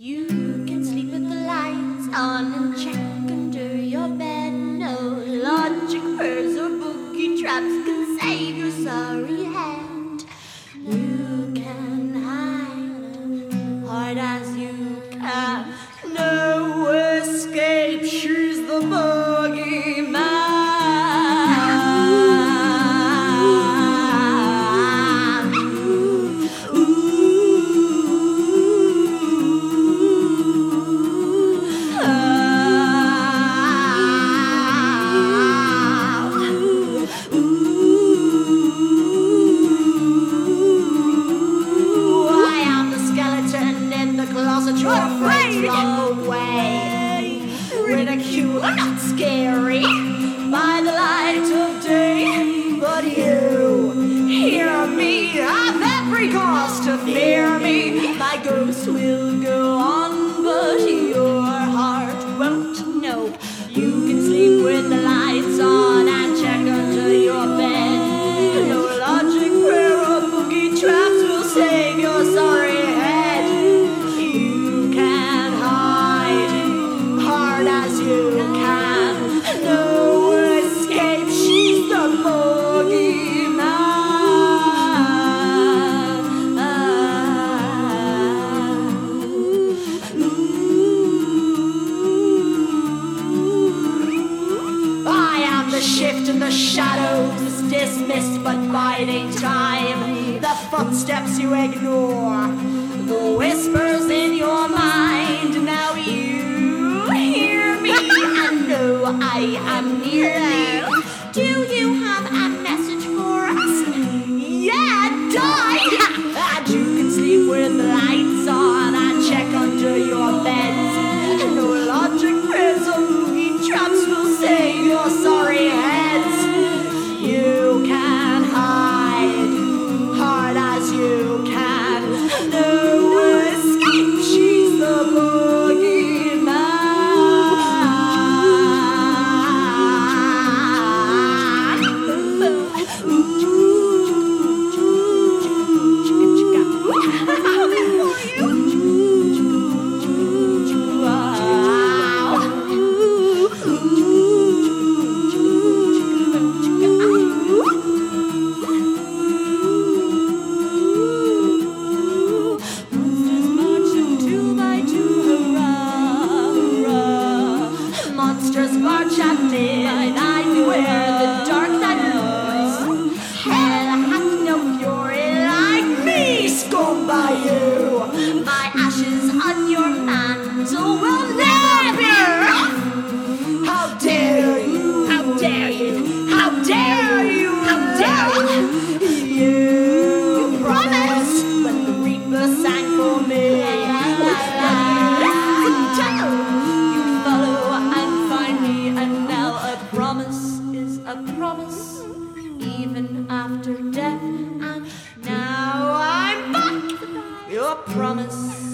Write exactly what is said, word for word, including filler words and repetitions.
You can sleep with the lights on and check under your bed. No logic, prayers, or boogie traps can save your sorry head. You can hide hard as you can. No escape, she's the boogeyman. You're afraid away. Ridicule, I'm not scary by the light of day. But you hear me, have every cause to fear me. My ghost will go on, but your heart won't know. You can sleep with the lights on and check under your bed. No logic, prayer, or boogie traps will save your sorry head. Shift in the shadows, dismissed but biding time. The footsteps you ignore, the whispers in your mind. Now you hear me and know I am near you. Do you have a message for us? Yeah, die! You can sleep with the lights on and check under your beds. No logic, prayers, or boogie traps will save your sorry heads. You can hide hard as you can. No escape, she's the boogeyman. Monsters march at midnight where the dark night moves. Hell hath no fury like me, scorned by you. My ashes on your mantle will never be. How dare you? How dare you? How dare you? How dare you? You promised when the reaper sang for me. Promise is a promise, even after death, and now I'm back. Your promise